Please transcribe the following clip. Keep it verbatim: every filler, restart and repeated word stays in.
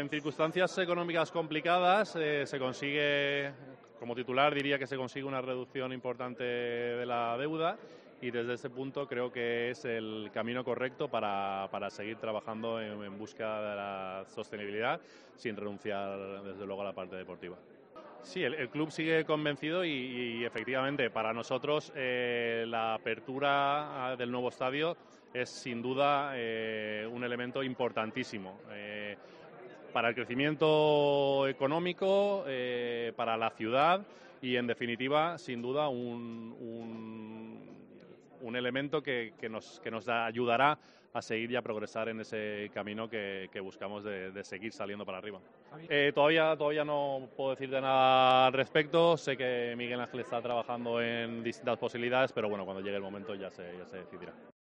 en circunstancias económicas complicadas eh, se consigue, como titular diría que se consigue una reducción importante de la deuda y desde ese punto creo que es el camino correcto para, para seguir trabajando en, en busca de la sostenibilidad sin renunciar desde luego a la parte deportiva. Sí, el, el club sigue convencido y, y efectivamente para nosotros eh, la apertura del nuevo estadio es sin duda eh, un elemento importantísimo eh, para el crecimiento económico, eh, para la ciudad y en definitiva sin duda un, un, un elemento que, que, nos, que nos ayudará a seguir y a progresar en ese camino que, que buscamos de, de seguir saliendo para arriba. Eh, todavía, todavía no puedo decirte nada al respecto, sé que Miguel Ángel está trabajando en distintas posibilidades, pero bueno, cuando llegue el momento ya se, ya se decidirá.